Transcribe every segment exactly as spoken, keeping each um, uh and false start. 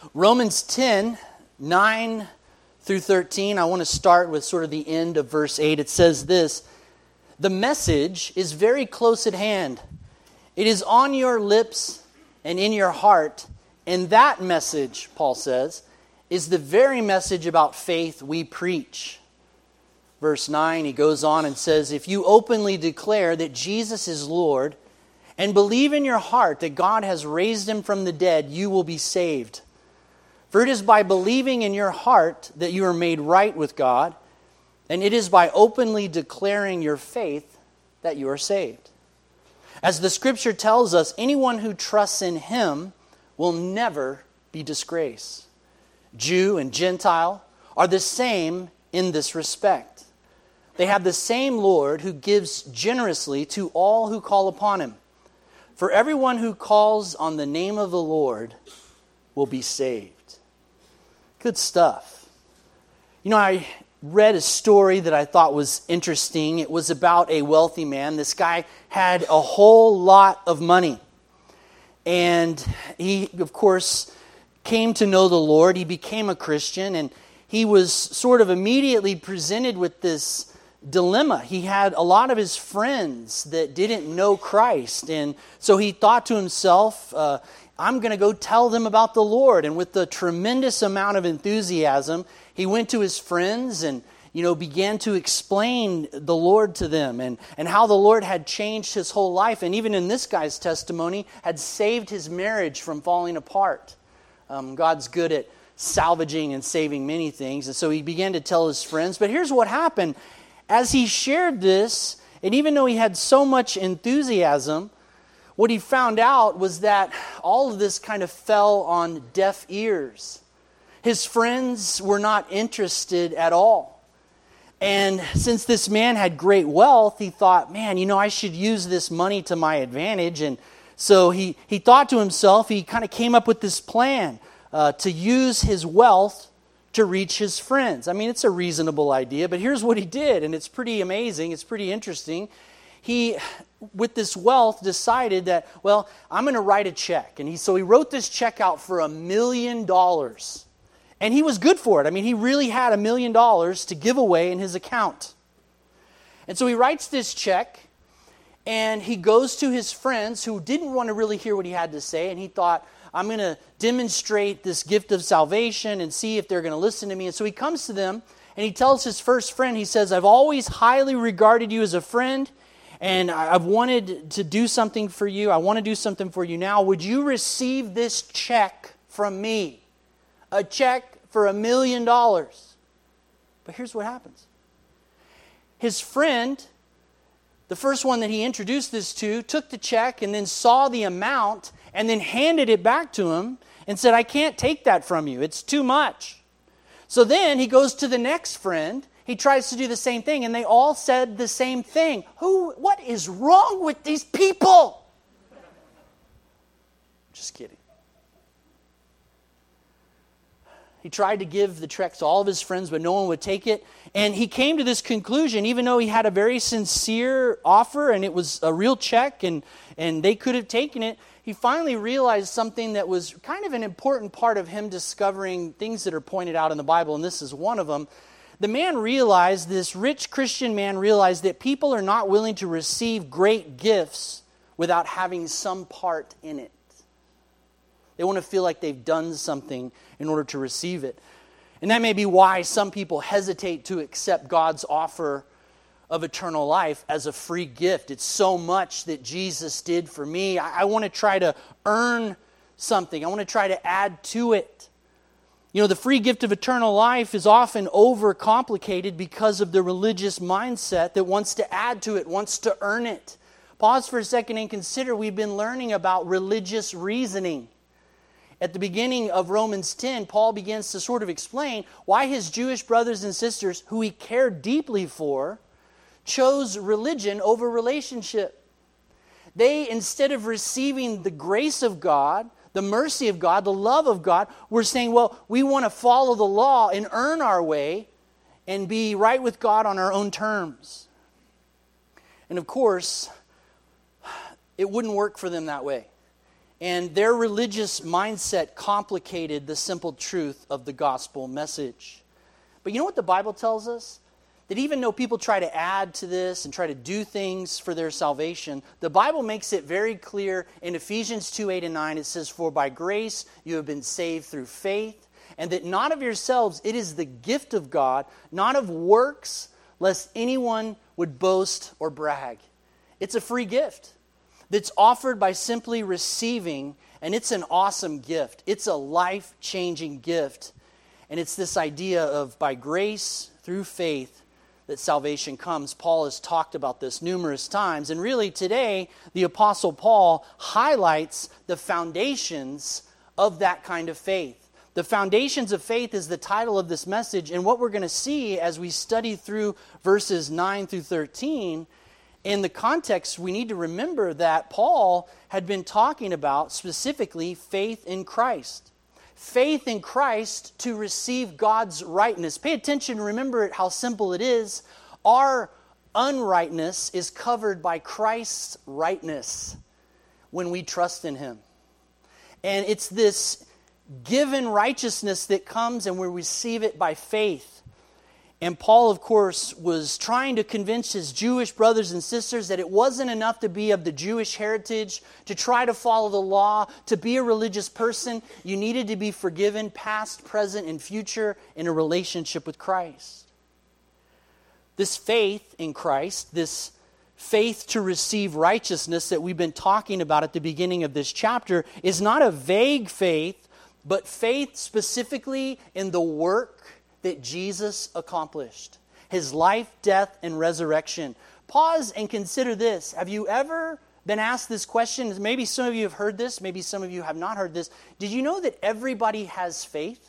Romans ten, nine through thirteen, I want to start with sort of the end of verse eight. It says this, "The message is very close at hand. It is on your lips and in your heart. And that message," Paul says, "is the very message about faith we preach." Verse nine, he goes on and says, "If you openly declare that Jesus is Lord and believe in your heart that God has raised him from the dead, you will be saved. For it is by believing in your heart that you are made right with God, and it is by openly declaring your faith that you are saved. As the Scripture tells us, anyone who trusts in him will never be disgraced. Jew and Gentile are the same in this respect. They have the same Lord who gives generously to all who call upon him. For everyone who calls on the name of the Lord will be saved." Good stuff. You know, I read a story that I thought was interesting. It was about a wealthy man. This guy had a whole lot of money. And he, of course, came to know the Lord. He became a Christian, and he was sort of immediately presented with this dilemma. He had a lot of his friends that didn't know Christ, and so he thought to himself, uh, I'm going to go tell them about the Lord. And with a tremendous amount of enthusiasm, he went to his friends and, you know, began to explain the Lord to them and, and how the Lord had changed his whole life. And even in this guy's testimony, had saved his marriage from falling apart. Um, God's good at salvaging and saving many things. And so he began to tell his friends. But here's what happened. As he shared this, and even though he had so much enthusiasm, what he found out was that all of this kind of fell on deaf ears. His friends were not interested at all. And since this man had great wealth, he thought, man, you know, I should use this money to my advantage. And so he, he thought to himself, he kind of came up with this plan uh, to use his wealth to reach his friends. I mean, it's a reasonable idea, but here's what he did, and it's pretty amazing, it's pretty interesting. He, with this wealth, decided that, well, I'm going to write a check. And he, so he wrote this check out for a million dollars. And he was good for it. I mean, he really had a million dollars to give away in his account. And so he writes this check, and he goes to his friends who didn't want to really hear what he had to say, and he thought, I'm going to demonstrate this gift of salvation and see if they're going to listen to me. And so he comes to them, and he tells his first friend, he says, I've always highly regarded you as a friend, and I've wanted to do something for you. I want to do something for you now. Would you receive this check from me? A check for a million dollars. But here's what happens. His friend, the first one that he introduced this to, took the check and then saw the amount and then handed it back to him and said, I can't take that from you. It's too much. So then he goes to the next friend. He tries to do the same thing, and they all said the same thing. Who? What is wrong with these people? Just kidding. He tried to give the check to all of his friends, but no one would take it. And he came to this conclusion, even though he had a very sincere offer, and it was a real check, and, and they could have taken it, he finally realized something that was kind of an important part of him discovering things that are pointed out in the Bible, and this is one of them. The man realized, this rich Christian man realized that people are not willing to receive great gifts without having some part in it. They want to feel like they've done something in order to receive it. And that may be why some people hesitate to accept God's offer of eternal life as a free gift. It's so much that Jesus did for me. I, I want to try to earn something. I want to try to add to it. You know, the free gift of eternal life is often overcomplicated because of the religious mindset that wants to add to it, wants to earn it. Pause for a second and consider we've been learning about religious reasoning. At the beginning of Romans ten, Paul begins to sort of explain why his Jewish brothers and sisters, who he cared deeply for, chose religion over relationship. They, instead of receiving the grace of God, the mercy of God, the love of God, we're saying, well, we want to follow the law and earn our way and be right with God on our own terms. And of course, it wouldn't work for them that way. And their religious mindset complicated the simple truth of the gospel message. But you know what the Bible tells us? That even though people try to add to this and try to do things for their salvation, the Bible makes it very clear in Ephesians two, eight, and nine. It says, "For by grace you have been saved through faith, and that not of yourselves, it is the gift of God, not of works, lest anyone would boast or brag." It's a free gift that's offered by simply receiving, and it's an awesome gift. It's a life-changing gift. And it's this idea of by grace through faith that salvation comes. Paul has talked about this numerous times. And really today, the Apostle Paul highlights the foundations of that kind of faith. The foundations of faith is the title of this message. And what we're going to see as we study through verses nine through thirteen, in the context, we need to remember that Paul had been talking about specifically faith in Christ. Faith in Christ to receive God's rightness. Pay attention, remember how simple it is. Our unrightness is covered by Christ's rightness when we trust in Him. And it's this given righteousness that comes and we receive it by faith. And Paul, of course, was trying to convince his Jewish brothers and sisters that it wasn't enough to be of the Jewish heritage, to try to follow the law, to be a religious person. You needed to be forgiven past, present, and future in a relationship with Christ. This faith in Christ, this faith to receive righteousness that we've been talking about at the beginning of this chapter, is not a vague faith, but faith specifically in the work that Jesus accomplished. His life, death, and resurrection. Pause and consider this. Have you ever been asked this question? Maybe some of you have heard this. Maybe some of you have not heard this. Did you know that everybody has faith?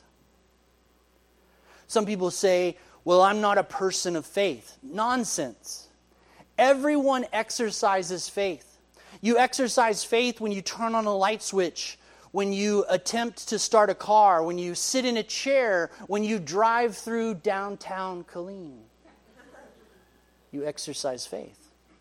Some people say, well, I'm not a person of faith. Nonsense. Everyone exercises faith. You exercise faith when you turn on a light switch, when you attempt to start a car, when you sit in a chair, when you drive through downtown Killeen. You exercise faith.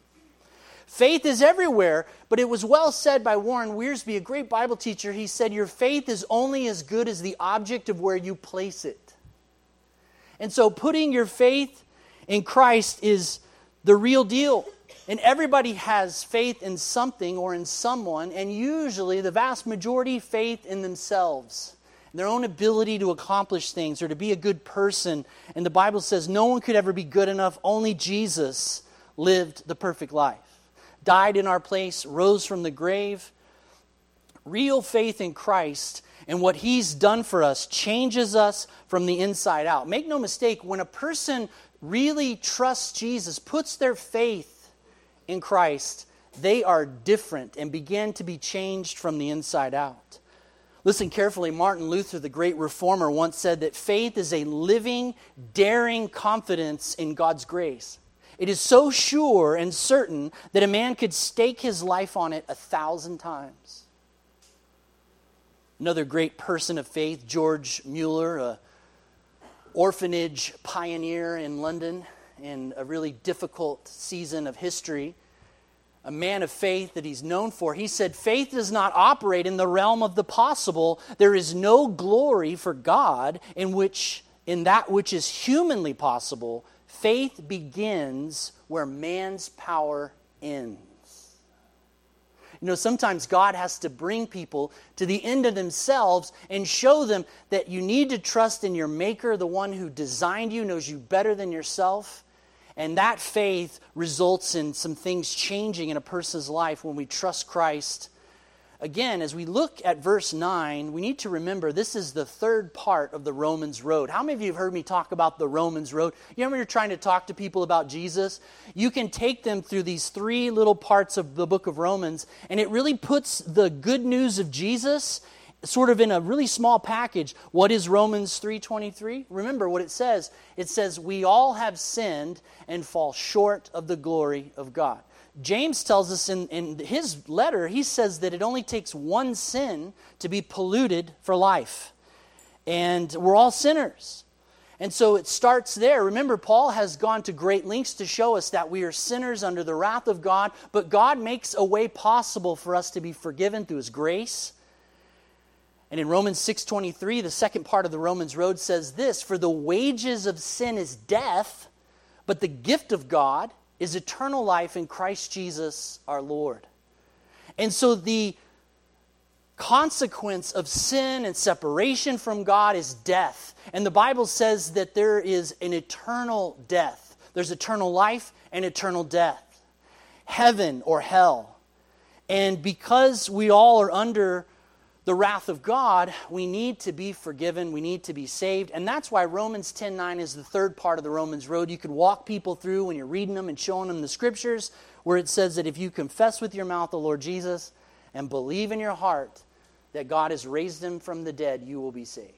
Faith is everywhere, but it was well said by Warren Wiersbe, a great Bible teacher. He said, your faith is only as good as the object of where you place it. And so putting your faith in Christ is the real deal. And everybody has faith in something or in someone, and usually the vast majority faith in themselves, their own ability to accomplish things or to be a good person. And the Bible says no one could ever be good enough. Only Jesus lived the perfect life, died in our place, rose from the grave. Real faith in Christ and what He's done for us changes us from the inside out. Make no mistake, when a person really trusts Jesus, puts their faith in Christ, they are different and begin to be changed from the inside out. Listen carefully. Martin Luther, the great reformer, once said that faith is a living, daring confidence in God's grace. It is so sure and certain that a man could stake his life on it a thousand times. Another great person of faith, George Mueller, a orphanage pioneer in London in a really difficult season of history, a man of faith that he's known for. He said, faith does not operate in the realm of the possible. There is no glory for God in which, in that which is humanly possible. Faith begins where man's power ends. You know, sometimes God has to bring people to the end of themselves and show them that you need to trust in your Maker, the one who designed you, knows you better than yourself. And that faith results in some things changing in a person's life when we trust Christ. Again, as we look at verse nine, we need to remember this is the third part of the Romans road. How many of you have heard me talk about the Romans road? You know when you're trying to talk to people about Jesus? You can take them through these three little parts of the book of Romans, and it really puts the good news of Jesus sort of in a really small package. What is Romans three twenty-three? Remember what it says. It says, we all have sinned and fall short of the glory of God. James tells us in, in his letter, he says that it only takes one sin to be polluted for life. And we're all sinners. And so it starts there. Remember, Paul has gone to great lengths to show us that we are sinners under the wrath of God, but God makes a way possible for us to be forgiven through His grace. And in Romans six twenty-three, the second part of the Romans road says this, "For the wages of sin is death, but the gift of God is eternal life in Christ Jesus our Lord." And so the consequence of sin and separation from God is death. And the Bible says that there is an eternal death. There's eternal life and eternal death. Heaven or hell. And because we all are under the wrath of God, we need to be forgiven. We need to be saved. And that's why Romans ten nine is the third part of the Romans road. You could walk people through when you're reading them and showing them the scriptures, where it says that if you confess with your mouth the Lord Jesus and believe in your heart that God has raised Him from the dead, you will be saved.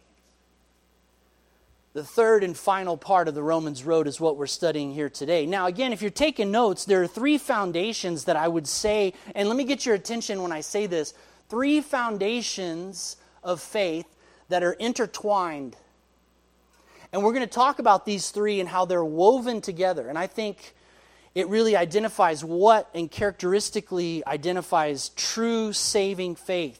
The third and final part of the Romans road is what we're studying here today. Now, again, if you're taking notes, there are three foundations that I would say, and let me get your attention when I say this, three foundations of faith that are intertwined. And we're going to talk about these three and how they're woven together. And I think it really identifies what and characteristically identifies true saving faith.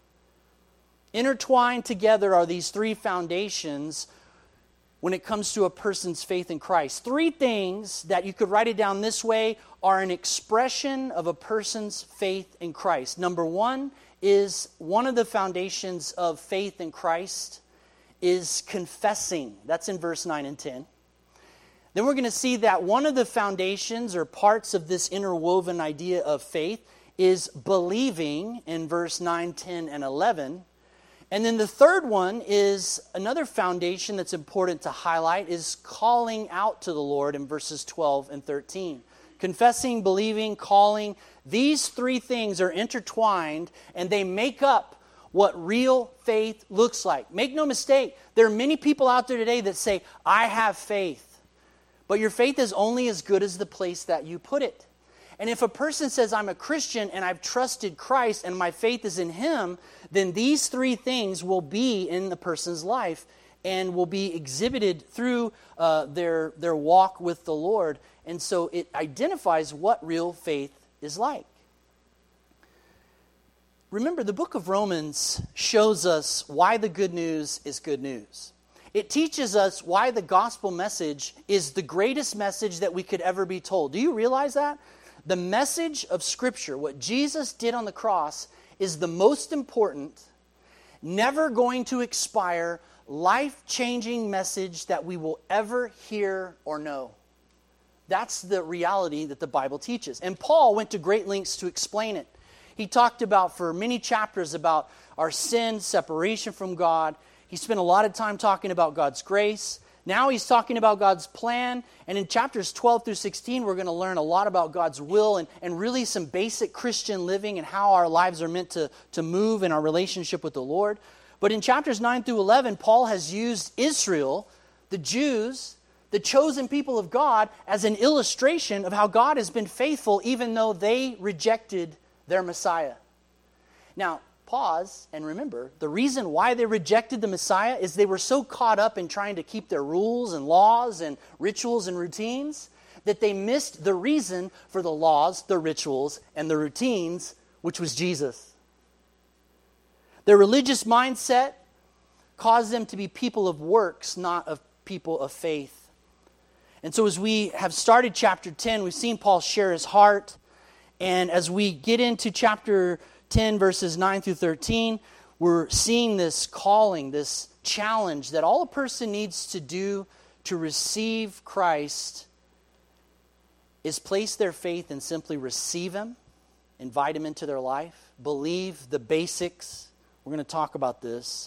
Intertwined together are these three foundations when it comes to a person's faith in Christ. Three things that you could write it down this way are an expression of a person's faith in Christ. Number one is one of the foundations of faith in Christ is confessing. That's in verse nine and ten. Then we're going to see that one of the foundations or parts of this interwoven idea of faith is believing in verse nine, ten, and eleven. And then the third one is another foundation that's important to highlight is calling out to the Lord in verses twelve and thirteen. Confessing, believing, calling, these three things are intertwined and they make up what real faith looks like. Make no mistake, there are many people out there today that say, I have faith. But your faith is only as good as the place that you put it. And if a person says, I'm a Christian and I've trusted Christ and my faith is in Him, then these three things will be in the person's life and will be exhibited through uh, their, their walk with the Lord. And so it identifies what real faith is like. Remember, the book of Romans shows us why the good news is good news. It teaches us why the gospel message is the greatest message that we could ever be told. Do you realize that? The message of Scripture, what Jesus did on the cross, is the most important, never going to expire, life-changing message that we will ever hear or know. That's the reality that the Bible teaches. And Paul went to great lengths to explain it. He talked about, for many chapters, about our sin, separation from God. He spent a lot of time talking about God's grace. Now he's talking about God's plan. And in chapters twelve through sixteen, we're going to learn a lot about God's will and, and really some basic Christian living and how our lives are meant to, to move in our relationship with the Lord. But in chapters nine through eleven, Paul has used Israel, the Jews, the chosen people of God, as an illustration of how God has been faithful even though they rejected their Messiah. Now, pause and remember, the reason why they rejected the Messiah is they were so caught up in trying to keep their rules and laws and rituals and routines that they missed the reason for the laws, the rituals, and the routines, which was Jesus. Their religious mindset caused them to be people of works, not of people of faith. And so as we have started chapter ten, we've seen Paul share his heart. And as we get into chapter ten, verses nine through thirteen, we're seeing this calling, this challenge that all a person needs to do to receive Christ is place their faith and simply receive Him, invite Him into their life, believe the basics. We're going to talk about this.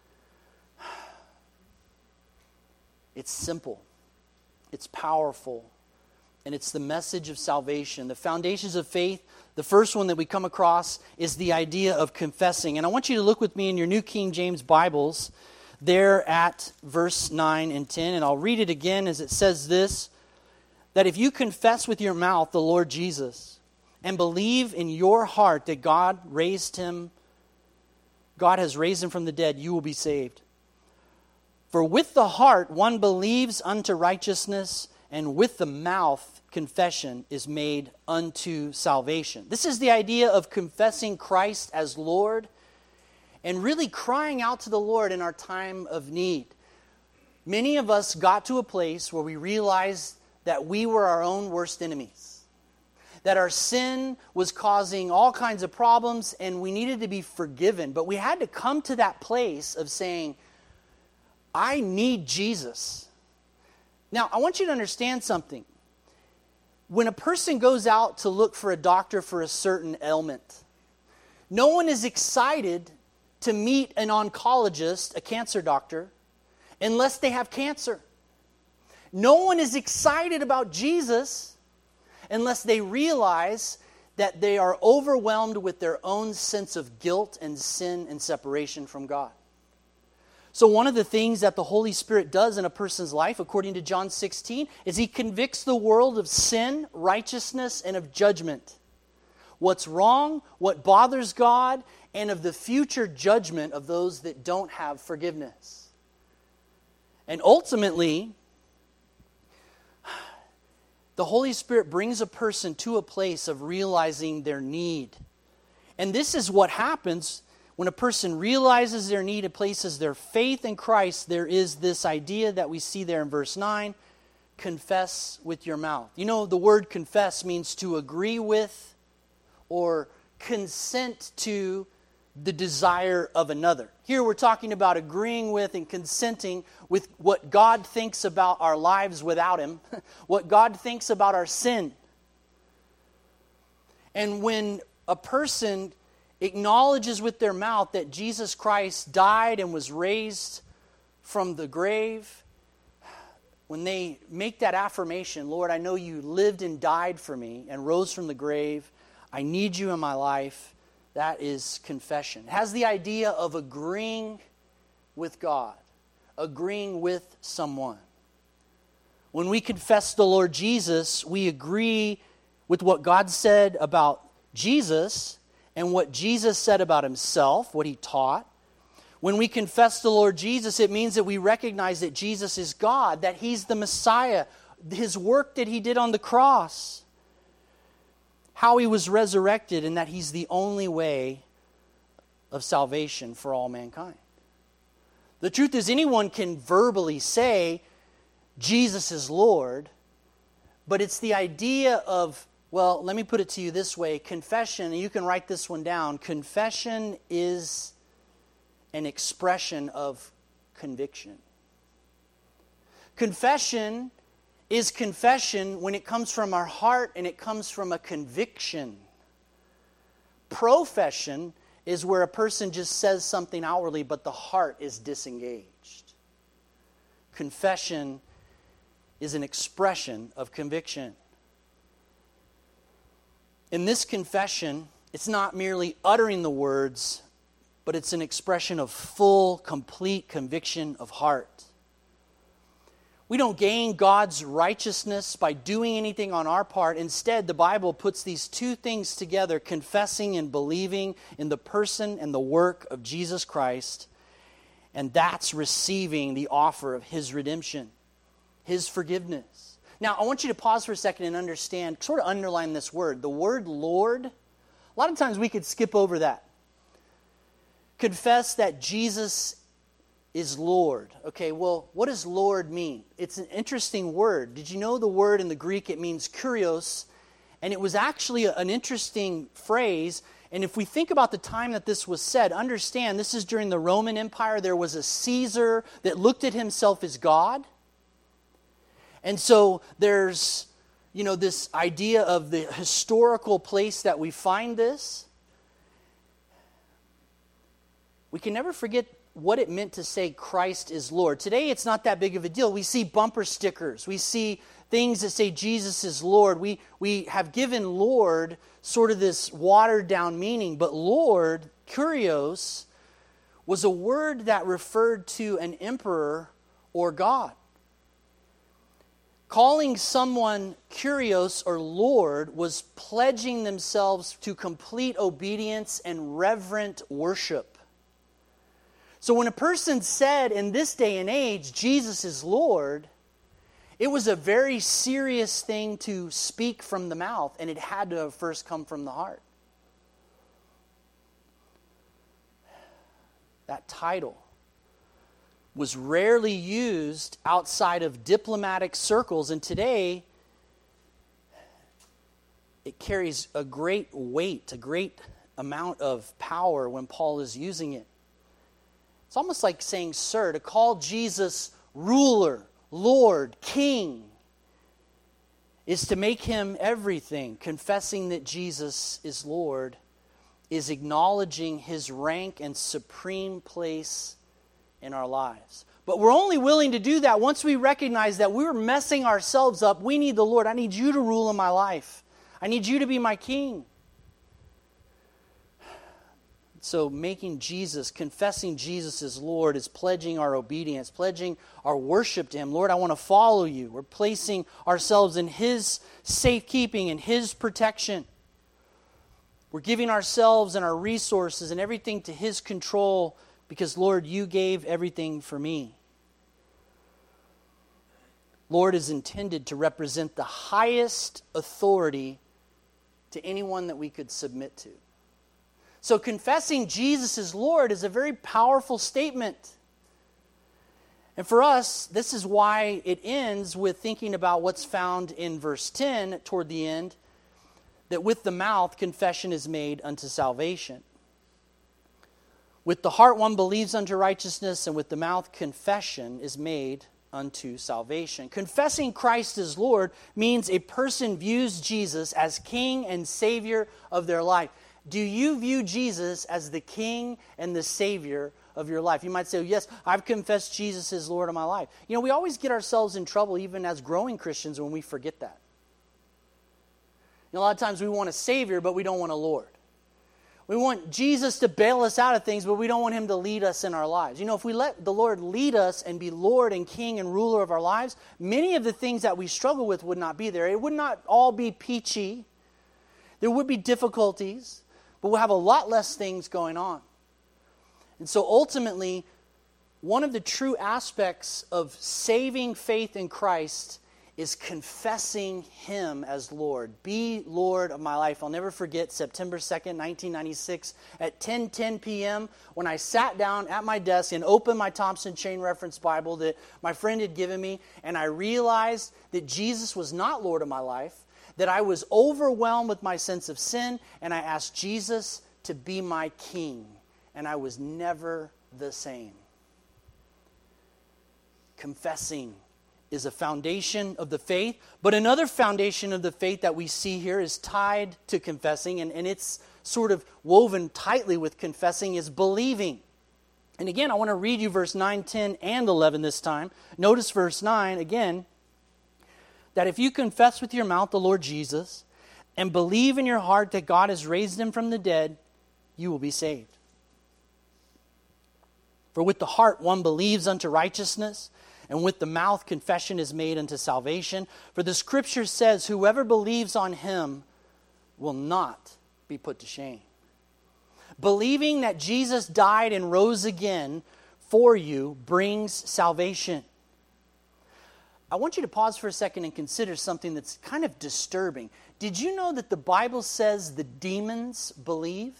It's simple. It's powerful. And it's the message of salvation. The foundations of faith, the first one that we come across is the idea of confessing. And I want you to look with me in your New King James Bibles there at verse nine and ten. And I'll read it again as it says this, that if you confess with your mouth the Lord Jesus and believe in your heart that God raised Him, God has raised Him from the dead, you will be saved. For with the heart one believes unto righteousness, and with the mouth confession is made unto salvation. This is the idea of confessing Christ as Lord and really crying out to the Lord in our time of need. Many of us got to a place where we realized that we were our own worst enemies, that our sin was causing all kinds of problems and we needed to be forgiven. But we had to come to that place of saying, I need Jesus. Now, I want you to understand something. When a person goes out to look for a doctor for a certain ailment, no one is excited to meet an oncologist, a cancer doctor, unless they have cancer. No one is excited about Jesus unless they realize that they are overwhelmed with their own sense of guilt and sin and separation from God. So one of the things that the Holy Spirit does in a person's life, according to John sixteen, is He convicts the world of sin, righteousness, and of judgment. What's wrong, what bothers God, and of the future judgment of those that don't have forgiveness. And ultimately, the Holy Spirit brings a person to a place of realizing their need. And this is what happens when a person realizes their need and places their faith in Christ. There is this idea that we see there in verse nine, confess with your mouth. You know, the word confess means to agree with or consent to the desire of another. Here we're talking about agreeing with and consenting with what God thinks about our lives without Him, what God thinks about our sin. And when a person acknowledges with their mouth that Jesus Christ died and was raised from the grave, when they make that affirmation, Lord, I know you lived and died for me and rose from the grave, I need you in my life, that is confession. It has the idea of agreeing with God, agreeing with someone. When we confess the Lord Jesus, we agree with what God said about Jesus and what Jesus said about Himself, what He taught. When we confess the Lord Jesus, it means that we recognize that Jesus is God, that He's the Messiah, His work that He did on the cross, how He was resurrected, and that He's the only way of salvation for all mankind. The truth is, anyone can verbally say, Jesus is Lord, but it's the idea of, well, let me put it to you this way. Confession, and you can write this one down, confession is an expression of conviction. Confession is confession when it comes from our heart and it comes from a conviction. Profession is where a person just says something outwardly, but the heart is disengaged. Confession is an expression of conviction. In this confession, it's not merely uttering the words, but it's an expression of full, complete conviction of heart. We don't gain God's righteousness by doing anything on our part. Instead, the Bible puts these two things together, confessing and believing in the person and the work of Jesus Christ. And that's receiving the offer of His redemption, His forgiveness. Now, I want you to pause for a second and understand, sort of underline this word. The word Lord, a lot of times we could skip over that. Confess that Jesus is Lord. Okay, well, what does Lord mean? It's an interesting word. Did you know the word in the Greek, it means kurios, and it was actually an interesting phrase. And if we think about the time that this was said, understand this is during the Roman Empire. There was a Caesar that looked at himself as God. And so there's, you know, this idea of the historical place that we find this. We can never forget what it meant to say Christ is Lord. Today it's not that big of a deal. We see bumper stickers. We see things that say Jesus is Lord. We, we have given Lord sort of this watered down meaning. But Lord, kurios, was a word that referred to an emperor or God. Calling someone kurios or Lord was pledging themselves to complete obedience and reverent worship. So when a person said in this day and age, Jesus is Lord, it was a very serious thing to speak from the mouth, and it had to have first come from the heart. That title was rarely used outside of diplomatic circles, and today it carries a great weight, a great amount of power when Paul is using it. It's almost like saying, sir, to call Jesus ruler, Lord, King, is to make him everything. Confessing that Jesus is Lord is acknowledging his rank and supreme place in our lives. But we're only willing to do that once we recognize that we're messing ourselves up. We need the Lord. I need you to rule in my life. I need you to be my King. So making Jesus, confessing Jesus as Lord is pledging our obedience, pledging our worship to him. Lord, I want to follow you. We're placing ourselves in his safekeeping and his protection. We're giving ourselves and our resources and everything to his control because, Lord, you gave everything for me. Lord is intended to represent the highest authority to anyone that we could submit to. So confessing Jesus as Lord is a very powerful statement. And for us, this is why it ends with thinking about what's found in verse ten toward the end, that with the mouth confession is made unto salvation. With the heart one believes unto righteousness, and with the mouth confession is made unto salvation. Confessing Christ as Lord means a person views Jesus as King and Savior of their life. Do you view Jesus as the King and the Savior of your life? You might say, yes, I've confessed Jesus as Lord of my life. You know, we always get ourselves in trouble even as growing Christians when we forget that. You know, a lot of times we want a Savior, but we don't want a Lord. We want Jesus to bail us out of things, but we don't want him to lead us in our lives. You know, if we let the Lord lead us and be Lord and King and ruler of our lives, many of the things that we struggle with would not be there. It would not all be peachy. There would be difficulties. But we'll have a lot less things going on. And so ultimately, one of the true aspects of saving faith in Christ is confessing him as Lord. Be Lord of my life. I'll never forget September second, nineteen ninety-six at ten ten p.m. when I sat down at my desk and opened my Thompson Chain Reference Bible that my friend had given me, and I realized that Jesus was not Lord of my life, that I was overwhelmed with my sense of sin, and I asked Jesus to be my King, and I was never the same. Confessing is a foundation of the faith, but another foundation of the faith that we see here is tied to confessing, and, and it's sort of woven tightly with confessing, is believing. And again, I want to read you verse nine, ten, and eleven this time. Notice verse nine, again, that if you confess with your mouth the Lord Jesus and believe in your heart that God has raised him from the dead, you will be saved. For with the heart one believes unto righteousness, and with the mouth confession is made unto salvation. For the Scripture says, whoever believes on him will not be put to shame. Believing that Jesus died and rose again for you brings salvation. I want you to pause for a second and consider something that's kind of disturbing. Did you know that the Bible says the demons believe?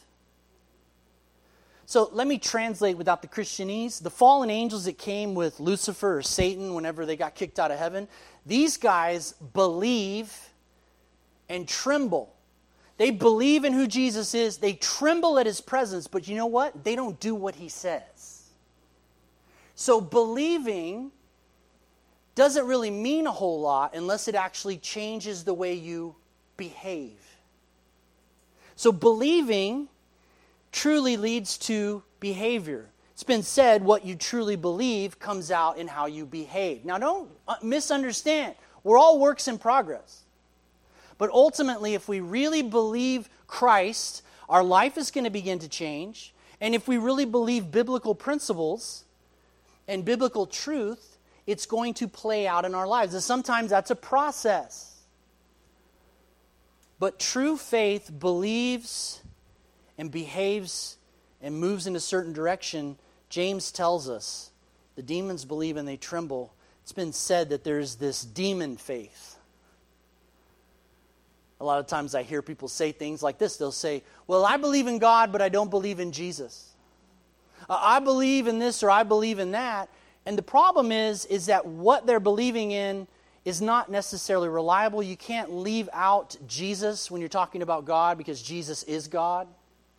So let me translate without the Christianese. The fallen angels that came with Lucifer or Satan whenever they got kicked out of heaven, these guys believe and tremble. They believe in who Jesus is. They tremble at his presence. But you know what? They don't do what he says. So believing doesn't really mean a whole lot unless it actually changes the way you behave. So believing truly leads to behavior. It's been said what you truly believe comes out in how you behave. Now don't misunderstand. We're all works in progress. But ultimately, if we really believe Christ, our life is going to begin to change. And if we really believe biblical principles and biblical truth, it's going to play out in our lives. And sometimes that's a process. But true faith believes and behaves and moves in a certain direction James tells us the demons believe and they tremble. It's been said that there's this demon faith. A lot of times I hear people say things like this. They'll say, well, I believe in God, but I don't believe in Jesus. Uh, I believe in this or I believe in that. And the problem is, is that what they're believing in is not necessarily reliable. You can't leave out Jesus when you're talking about God because Jesus is God.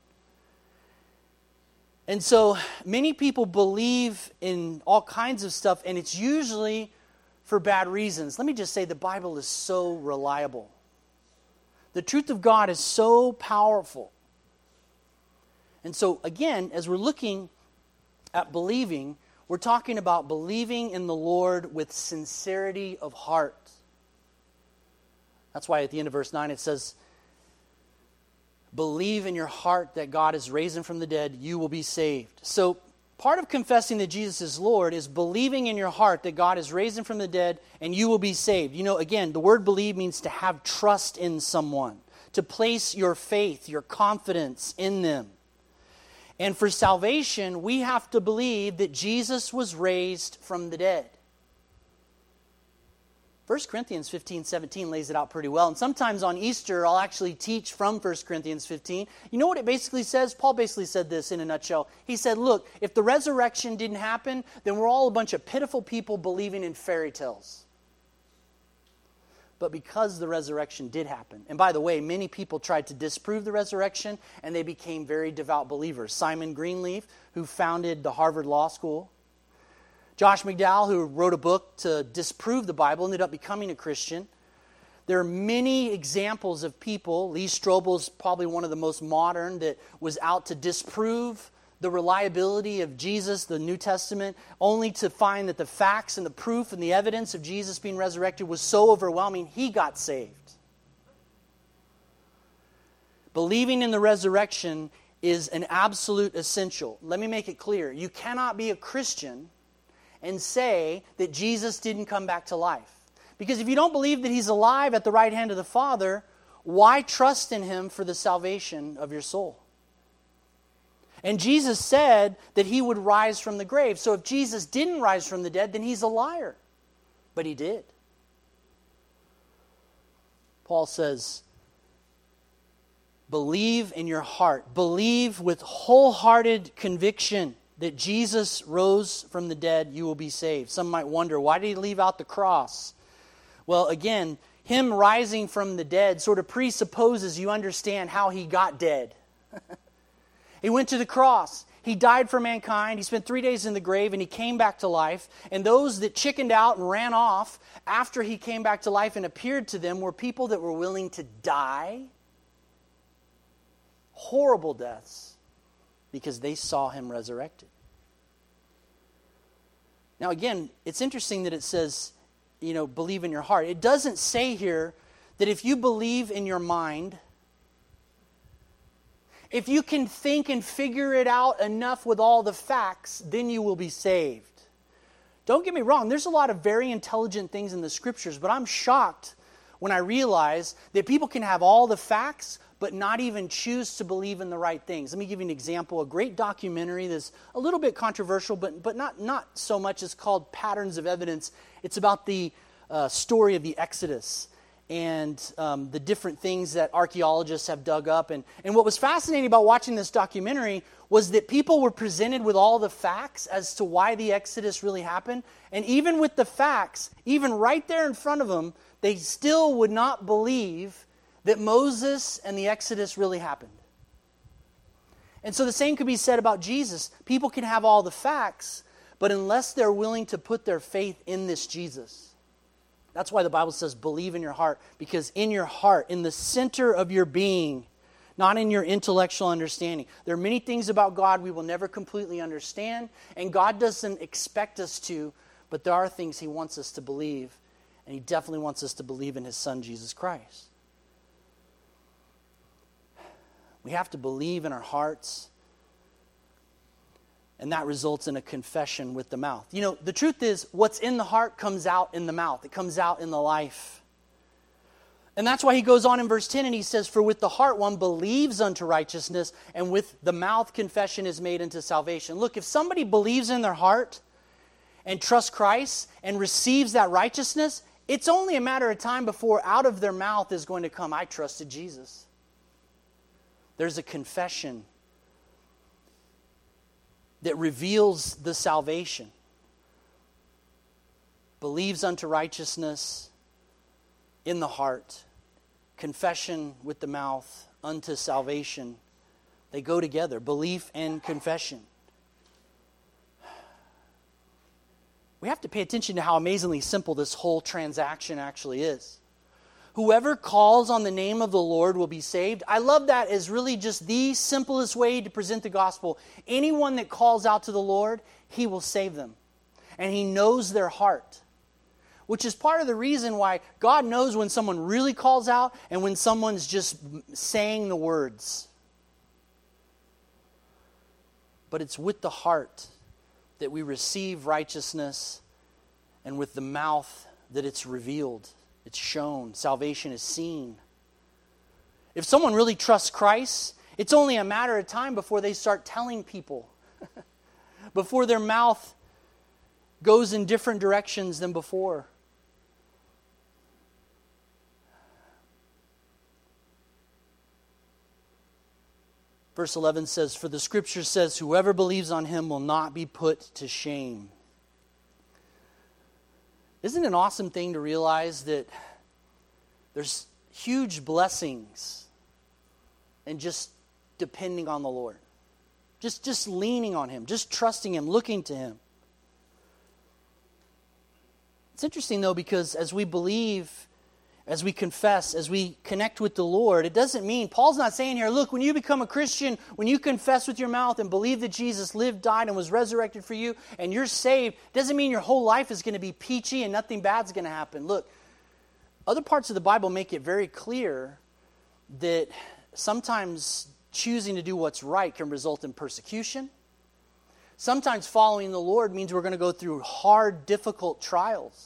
And so many people believe in all kinds of stuff, and it's usually for bad reasons. Let me just say the Bible is so reliable. The truth of God is so powerful. And so again, as we're looking at believing, we're talking about believing in the Lord with sincerity of heart. That's why at the end of verse nine it says, believe in your heart that God is raised from the dead, you will be saved. So part of confessing that Jesus is Lord is believing in your heart that God is raised from the dead and you will be saved. You know, again, the word believe means to have trust in someone, to place your faith, your confidence in them. And for salvation, we have to believe that Jesus was raised from the dead. First Corinthians fifteen seventeen lays it out pretty well. And sometimes on Easter, I'll actually teach from First Corinthians fifteen. You know what it basically says? Paul basically said this in a nutshell. He said, look, if the resurrection didn't happen, then we're all a bunch of pitiful people believing in fairy tales. But because the resurrection did happen, and by the way, many people tried to disprove the resurrection, and they became very devout believers. Simon Greenleaf, who founded the Harvard Law School. Josh McDowell, who wrote a book to disprove the Bible, ended up becoming a Christian. There are many examples of people. Lee Strobel's probably one of the most modern that was out to disprove the reliability of Jesus, the New Testament, only to find that the facts and the proof and the evidence of Jesus being resurrected was so overwhelming, he got saved. Believing in the resurrection is an absolute essential. Let me make it clear. You cannot be a Christian and say that Jesus didn't come back to life. Because if you don't believe that He's alive at the right hand of the Father, why trust in Him for the salvation of your soul? And Jesus said that He would rise from the grave. So if Jesus didn't rise from the dead, then He's a liar. But He did. Paul says, believe in your heart. Believe with wholehearted conviction that Jesus rose from the dead, you will be saved. Some might wonder, why did He leave out the cross? Well, again, Him rising from the dead sort of presupposes you understand how He got dead. He went to the cross. He died for mankind. He spent three days in the grave and He came back to life. And those that chickened out and ran off after He came back to life and appeared to them were people that were willing to die horrible deaths because they saw Him resurrected. Now again, it's interesting that it says, you know, believe in your heart. It doesn't say here that if you believe in your mind, if you can think and figure it out enough with all the facts, then you will be saved. Don't get me wrong, there's a lot of very intelligent things in the Scriptures, but I'm shocked when I realize that people can have all the facts, but not even choose to believe in the right things. Let me give you an example. A great documentary that's a little bit controversial, but, but not, not so much. It's called Patterns of Evidence. It's about the uh, story of the Exodus and um, the different things that archaeologists have dug up. And, and what was fascinating about watching this documentary was that people were presented with all the facts as to why the Exodus really happened. And even with the facts, even right there in front of them, they still would not believe that Moses and the Exodus really happened. And so the same could be said about Jesus. People can have all the facts, but unless they're willing to put their faith in this Jesus. That's why the Bible says believe in your heart, because in your heart, in the center of your being, not in your intellectual understanding. There are many things about God we will never completely understand, and God doesn't expect us to, but there are things He wants us to believe, and He definitely wants us to believe in His Son, Jesus Christ. We have to believe in our hearts, and that results in a confession with the mouth. You know, the truth is, what's in the heart comes out in the mouth. It comes out in the life. And that's why he goes on in verse ten and he says, for with the heart one believes unto righteousness, and with the mouth confession is made unto salvation. Look, if somebody believes in their heart and trusts Christ and receives that righteousness, it's only a matter of time before out of their mouth is going to come, I trusted Jesus. There's a confession that reveals the salvation. Believes unto righteousness in the heart. Confession with the mouth unto salvation. They go together. Belief and confession. We have to pay attention to how amazingly simple this whole transaction actually is. Whoever calls on the name of the Lord will be saved. I love that as really just the simplest way to present the gospel. Anyone that calls out to the Lord, He will save them. And He knows their heart. Which is part of the reason why God knows when someone really calls out and when someone's just saying the words. But it's with the heart that we receive righteousness, and with the mouth that it's revealed. It's shown. Salvation is seen. If someone really trusts Christ, it's only a matter of time before they start telling people. Before their mouth goes in different directions than before. Verse eleven says, for the Scripture says, whoever believes on Him will not be put to shame. Isn't it an awesome thing to realize that there's huge blessings in just depending on the Lord? Just, just leaning on Him, just trusting Him, looking to Him. It's interesting though, because as we believe, as we confess, as we connect with the Lord, it doesn't mean, Paul's not saying here, look, when you become a Christian, when you confess with your mouth and believe that Jesus lived, died, and was resurrected for you, and you're saved, doesn't mean your whole life is going to be peachy and nothing bad's going to happen. Look, other parts of the Bible make it very clear that sometimes choosing to do what's right can result in persecution. Sometimes following the Lord means we're going to go through hard, difficult trials.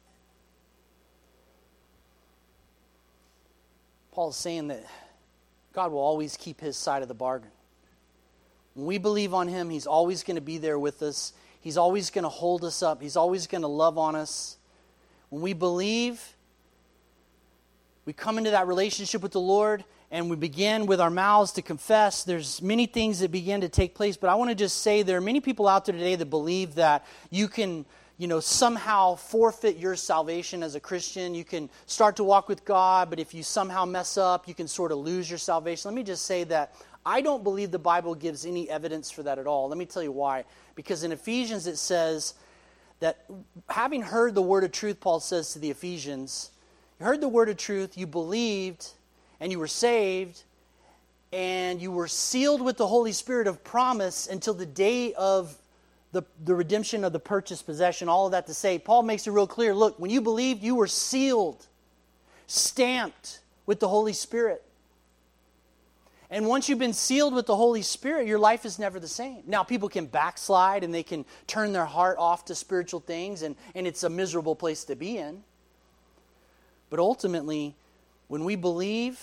Paul's saying that God will always keep His side of the bargain. When we believe on Him, He's always going to be there with us. He's always going to hold us up. He's always going to love on us. When we believe, we come into that relationship with the Lord, and we begin with our mouths to confess. There's many things that begin to take place, but I want to just say there are many people out there today that believe that you can, you know, somehow forfeit your salvation as a Christian. You can start to walk with God, but if you somehow mess up, you can sort of lose your salvation. Let me just say that I don't believe the Bible gives any evidence for that at all. Let me tell you why. Because in Ephesians it says that having heard the word of truth, Paul says to the Ephesians, you heard the word of truth, you believed, and you were saved, and you were sealed with the Holy Spirit of promise until the day of The, the redemption of the purchased possession, all of that to say, Paul makes it real clear, look, when you believed, you were sealed, stamped with the Holy Spirit. And once you've been sealed with the Holy Spirit, your life is never the same. Now, people can backslide and they can turn their heart off to spiritual things, and, and it's a miserable place to be in. But ultimately, when we believe,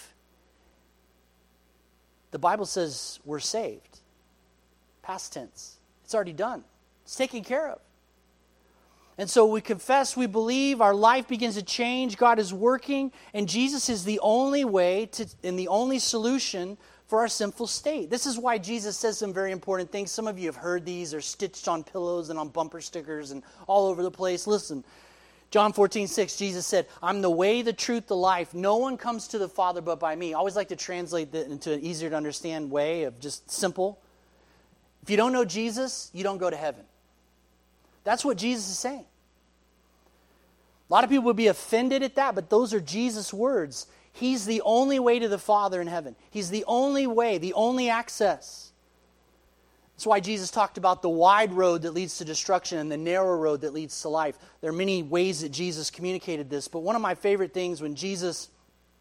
the Bible says we're saved. Past tense. It's already done. It's taken care of. And so we confess, we believe, our life begins to change, God is working, and Jesus is the only way to, and the only solution for our sinful state. This is why Jesus says some very important things. Some of you have heard these. They're stitched on pillows and on bumper stickers and all over the place. Listen, John fourteen six, Jesus said, I'm the way, the truth, the life. No one comes to the Father but by me. I always like to translate that into an easier to understand way of just simple. If you don't know Jesus, you don't go to heaven. That's what Jesus is saying. A lot of people would be offended at that, but those are Jesus' words. He's the only way to the Father in heaven. He's the only way, the only access. That's why Jesus talked about the wide road that leads to destruction and the narrow road that leads to life. There are many ways that Jesus communicated this, but one of my favorite things when Jesus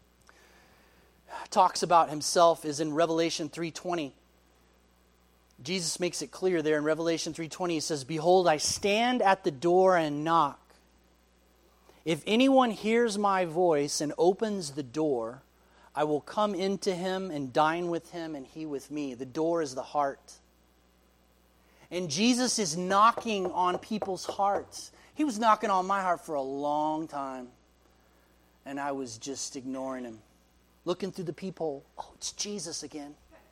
talks about Himself is in Revelation three twenty. Jesus makes it clear there in Revelation three twenty. He says, behold, I stand at the door and knock. If anyone hears my voice and opens the door, I will come into him and dine with him and he with me. The door is the heart. And Jesus is knocking on people's hearts. He was knocking on my heart for a long time. And I was just ignoring him. Looking through the peephole. Oh, it's Jesus again.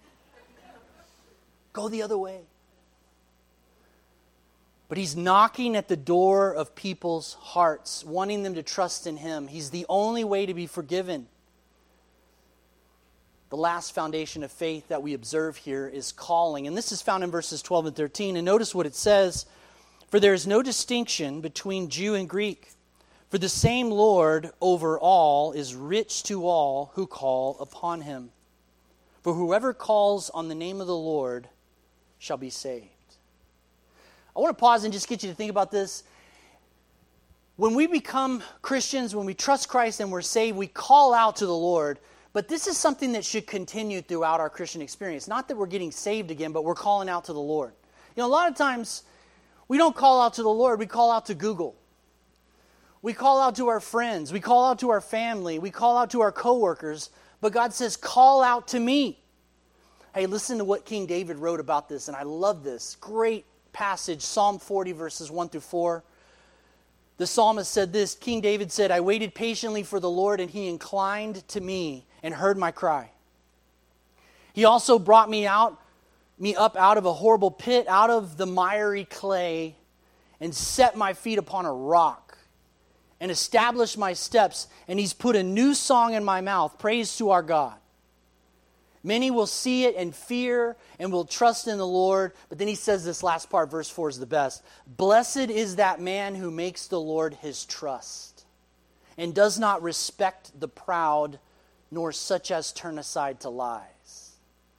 Go the other way. But he's knocking at the door of people's hearts, wanting them to trust in him. He's the only way to be forgiven. The last foundation of faith that we observe here is calling. And this is found in verses twelve and thirteen. And notice what it says. For there is no distinction between Jew and Greek. For the same Lord over all is rich to all who call upon him. For whoever calls on the name of the Lord shall be saved. I want to pause and just get you to think about this. When we become Christians, when we trust Christ and we're saved, we call out to the Lord. But this is something that should continue throughout our Christian experience. Not that we're getting saved again, but we're calling out to the Lord. You know, a lot of times we don't call out to the Lord, we call out to Google. We call out to our friends. We call out to our family. We call out to our coworkers. But God says, call out to me. Hey, listen to what King David wrote about this, and I love this. Great passage, Psalm forty, verses one through four. The psalmist said this, King David said, I waited patiently for the Lord, and he inclined to me and heard my cry. He also brought me out, me up out of a horrible pit, out of the miry clay, and set my feet upon a rock, and established my steps, and he's put a new song in my mouth, praise to our God. Many will see it and fear and will trust in the Lord. But then he says this last part, verse four is the best. Blessed is that man who makes the Lord his trust and does not respect the proud, nor such as turn aside to lies.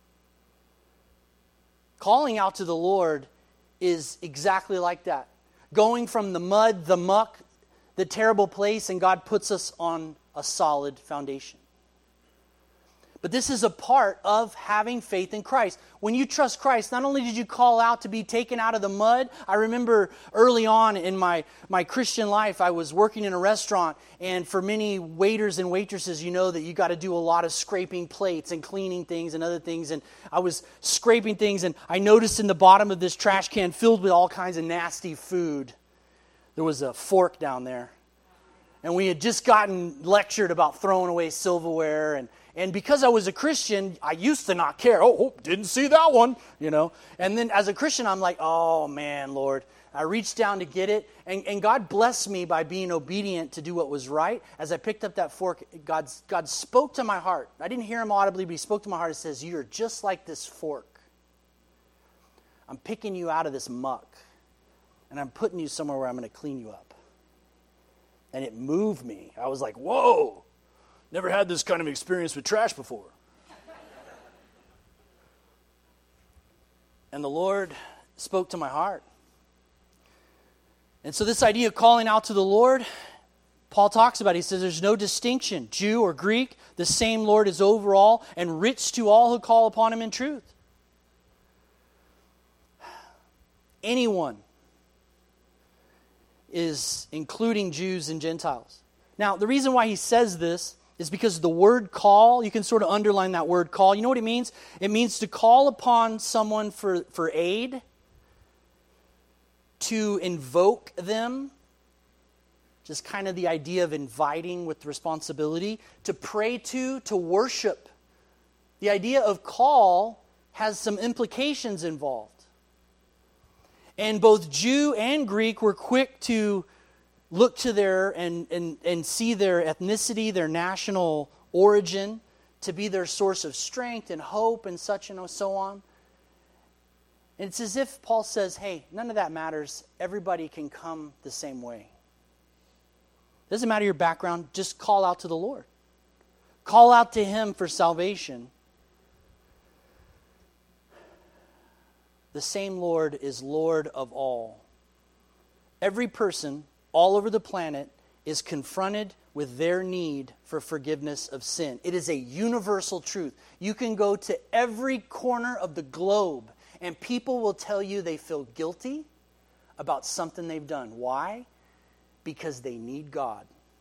Calling out to the Lord is exactly like that. Going from the mud, the muck, the terrible place, and God puts us on a solid foundation. But this is a part of having faith in Christ. When you trust Christ, not only did you call out to be taken out of the mud, I remember early on in my, my Christian life, I was working in a restaurant, and for many waiters and waitresses, you know that you got to do a lot of scraping plates and cleaning things and other things, and I was scraping things, and I noticed in the bottom of this trash can filled with all kinds of nasty food, there was a fork down there. And we had just gotten lectured about throwing away silverware, and And because I was a Christian, I used to not care. Oh, oh, didn't see that one, you know. And then as a Christian, I'm like, oh, man, Lord. I reached down to get it. And, and God blessed me by being obedient to do what was right. As I picked up that fork, God, God spoke to my heart. I didn't hear him audibly, but he spoke to my heart and says, you're just like this fork. I'm picking you out of this muck. And I'm putting you somewhere where I'm going to clean you up. And it moved me. I was like, whoa. Never had this kind of experience with trash before. And the Lord spoke to my heart. And so this idea of calling out to the Lord, Paul talks about it. He says there's no distinction, Jew or Greek. The same Lord is over all and rich to all who call upon him in truth. Anyone is including Jews and Gentiles. Now, the reason why he says this is because the word call, you can sort of underline that word call. You know what it means? It means to call upon someone for, for aid, to invoke them, just kind of the idea of inviting with responsibility, to pray to, to worship. The idea of call has some implications involved. And both Jew and Greek were quick to look to their and, and, and see their ethnicity, their national origin, to be their source of strength and hope and such and so on. And it's as if Paul says, hey, none of that matters. Everybody can come the same way. Doesn't matter your background, just call out to the Lord. Call out to him for salvation. The same Lord is Lord of all. Every person all over the planet is confronted with their need for forgiveness of sin. It is a universal truth. You can go to every corner of the globe and people will tell you they feel guilty about something they've done. Why? Because they need God.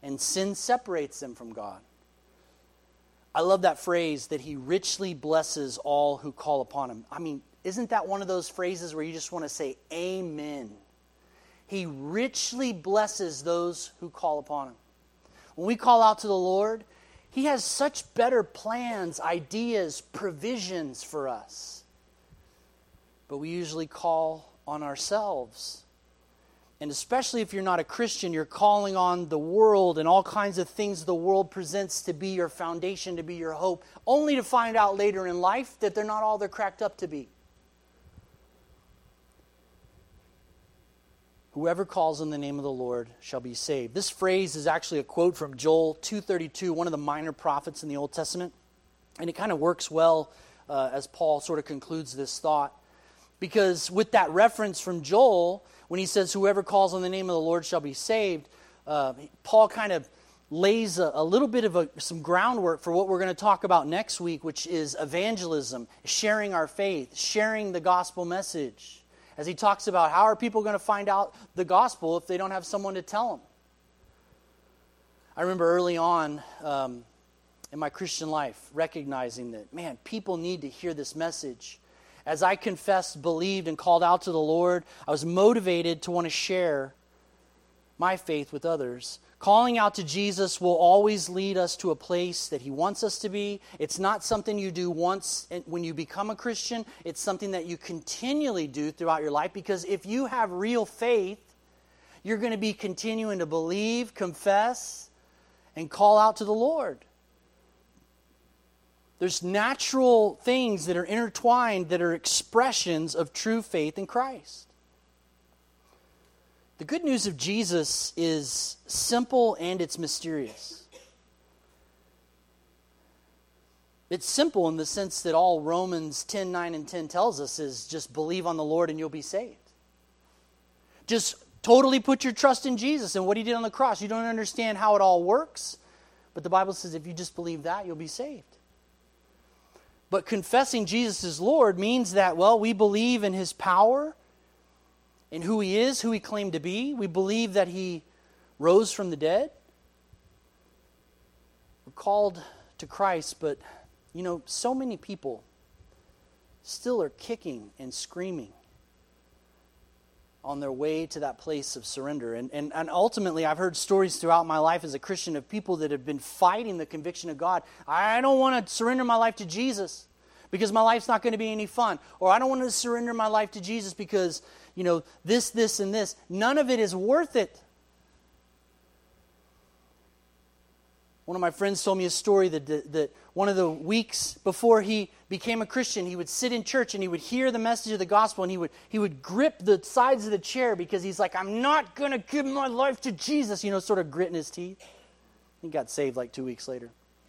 and sin separates them from God. I love that phrase that he richly blesses all who call upon him. I mean, isn't that one of those phrases where you just want to say amen? He richly blesses those who call upon him. When we call out to the Lord, he has such better plans, ideas, provisions for us. But we usually call on ourselves. And especially if you're not a Christian, you're calling on the world and all kinds of things the world presents to be your foundation, to be your hope, only to find out later in life that they're not all they're cracked up to be. Whoever calls on the name of the Lord shall be saved. This phrase is actually a quote from Joel two thirty-two, one of the minor prophets in the Old Testament. And it kind of works well uh, as Paul sort of concludes this thought. Because with that reference from Joel, when he says, whoever calls on the name of the Lord shall be saved, uh, Paul kind of lays a, a little bit of a, some groundwork for what we're going to talk about next week, which is evangelism, sharing our faith, sharing the gospel message. As he talks about how are people going to find out the gospel if they don't have someone to tell them. I remember early on um, in my Christian life recognizing that, man, people need to hear this message. As I confessed, believed, and called out to the Lord, I was motivated to want to share my faith with others. Calling out to Jesus will always lead us to a place that he wants us to be. It's not something you do once when you become a Christian. It's something that you continually do throughout your life, because if you have real faith, you're going to be continuing to believe, confess, and call out to the Lord. There's natural things that are intertwined that are expressions of true faith in Christ. The good news of Jesus is simple and it's mysterious. It's simple in the sense that all Romans ten, nine, and ten tells us is just believe on the Lord and you'll be saved. Just totally put your trust in Jesus and what he did on the cross. You don't understand how it all works, but the Bible says if you just believe that, you'll be saved. But confessing Jesus as Lord means that, well, we believe in his power and who he is, who he claimed to be. We believe that he rose from the dead. We're called to Christ, but, you know, so many people still are kicking and screaming on their way to that place of surrender. And, and, and ultimately, I've heard stories throughout my life as a Christian of people that have been fighting the conviction of God. I don't want to surrender my life to Jesus because my life's not going to be any fun. Or I don't want to surrender my life to Jesus because, you know, this, this, and this. None of it is worth it. One of my friends told me a story that, that, that one of the weeks before he became a Christian, he would sit in church and he would hear the message of the gospel and he would he would grip the sides of the chair because he's like, I'm not going to give my life to Jesus, you know, sort of gritting his teeth. He got saved like two weeks later.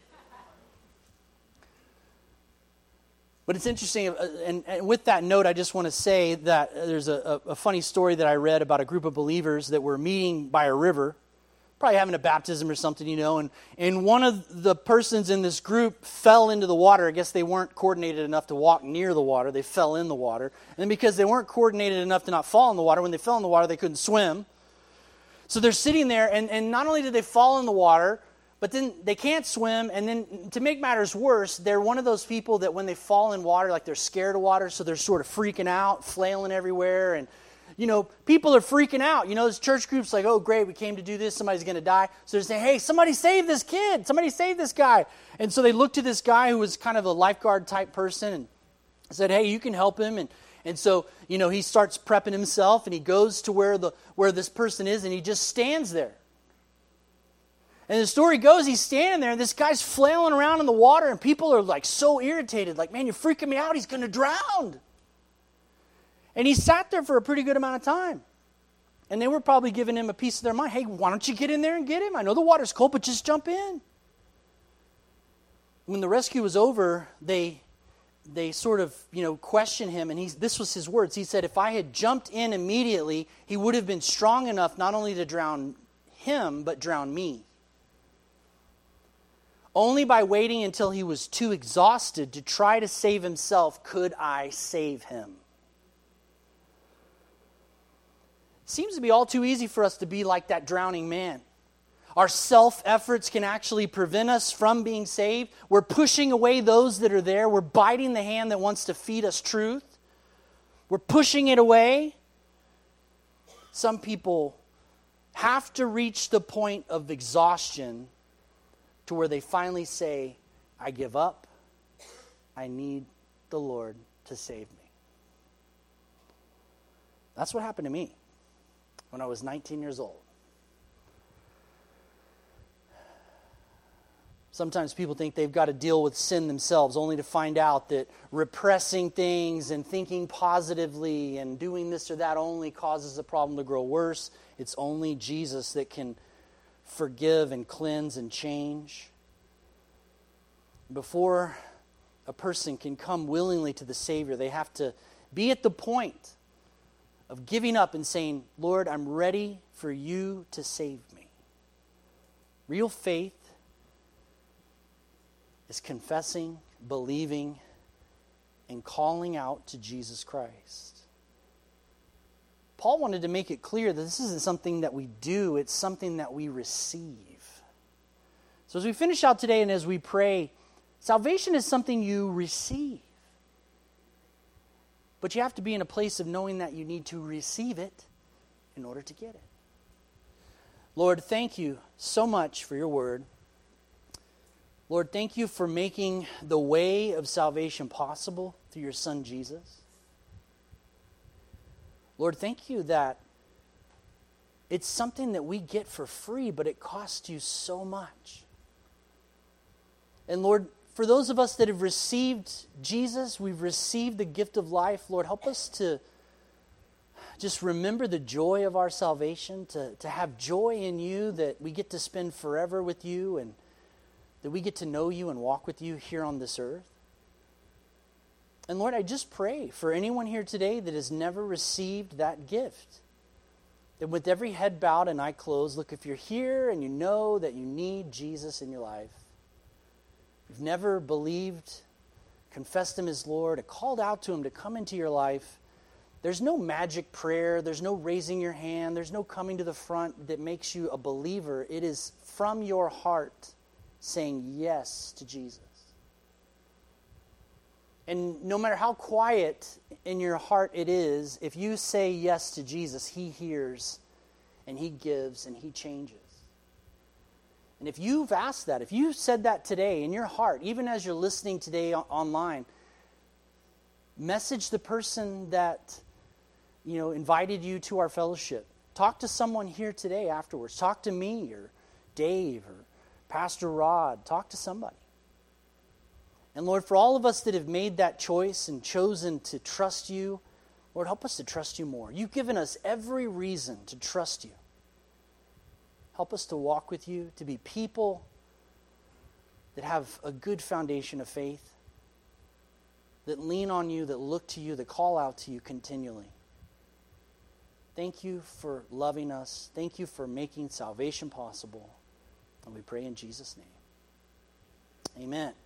But it's interesting, and, and with that note, I just want to say that there's a, a, a funny story that I read about a group of believers that were meeting by a river, probably having a baptism or something, you know, and, and one of the persons in this group fell into the water. I guess they weren't coordinated enough to walk near the water. They fell in the water. And then because they weren't coordinated enough to not fall in the water, when they fell in the water, they couldn't swim. So they're sitting there, and, and not only did they fall in the water, but then they can't swim, and then to make matters worse, they're one of those people that when they fall in water, like they're scared of water, so they're sort of freaking out, flailing everywhere, and you know, people are freaking out. You know, there's church groups like, oh, great, we came to do this. Somebody's going to die. So they're saying, hey, somebody save this kid. Somebody save this guy. And so they looked to this guy who was kind of a lifeguard type person and said, hey, you can help him. And and so, you know, he starts prepping himself and he goes to where the where this person is and he just stands there. And the story goes, he's standing there and this guy's flailing around in the water and people are like so irritated. Like, man, you're freaking me out. He's going to drown. And he sat there for a pretty good amount of time. And they were probably giving him a piece of their mind. Hey, why don't you get in there and get him? I know the water's cold, but just jump in. When the rescue was over, they they sort of, you know, questioned him. And he's, this was his words. He said, if I had jumped in immediately, he would have been strong enough not only to drown him, but drown me. Only by waiting until he was too exhausted to try to save himself could I save him. Seems to be all too easy for us to be like that drowning man. Our self-efforts can actually prevent us from being saved. We're pushing away those that are there. We're biting the hand that wants to feed us truth. We're pushing it away. Some people have to reach the point of exhaustion to where they finally say, I give up. I need the Lord to save me. That's what happened to me when I was nineteen years old. Sometimes people think they've got to deal with sin themselves, only to find out that repressing things and thinking positively and doing this or that only causes the problem to grow worse. It's only Jesus that can forgive and cleanse and change. Before a person can come willingly to the Savior, they have to be at the point of giving up and saying, Lord, I'm ready for you to save me. Real faith is confessing, believing, and calling out to Jesus Christ. Paul wanted to make it clear that this isn't something that we do, it's something that we receive. So as we finish out today and as we pray, salvation is something you receive. But you have to be in a place of knowing that you need to receive it in order to get it. Lord, thank you so much for your word. Lord, thank you for making the way of salvation possible through your Son, Jesus. Lord, thank you that it's something that we get for free, but it costs you so much. And Lord, for those of us that have received Jesus, we've received the gift of life, Lord, help us to just remember the joy of our salvation, to, to have joy in you, that we get to spend forever with you, and that we get to know you and walk with you here on this earth. And Lord, I just pray for anyone here today that has never received that gift, that with every head bowed and eye closed, look, if you're here and you know that you need Jesus in your life, you've never believed, confessed him as Lord, and called out to him to come into your life, there's no magic prayer, there's no raising your hand, there's no coming to the front that makes you a believer. It is from your heart saying yes to Jesus. And no matter how quiet in your heart it is, if you say yes to Jesus, he hears and he gives and he changes. And if you've asked that, if you said that today in your heart, even as you're listening today online, message the person that, you know, invited you to our fellowship. Talk to someone here today afterwards. Talk to me or Dave or Pastor Rod. Talk to somebody. And Lord, for all of us that have made that choice and chosen to trust you, Lord, help us to trust you more. You've given us every reason to trust you. Help us to walk with you, to be people that have a good foundation of faith, that lean on you, that look to you, that call out to you continually. Thank you for loving us. Thank you for making salvation possible. And we pray in Jesus' name. Amen.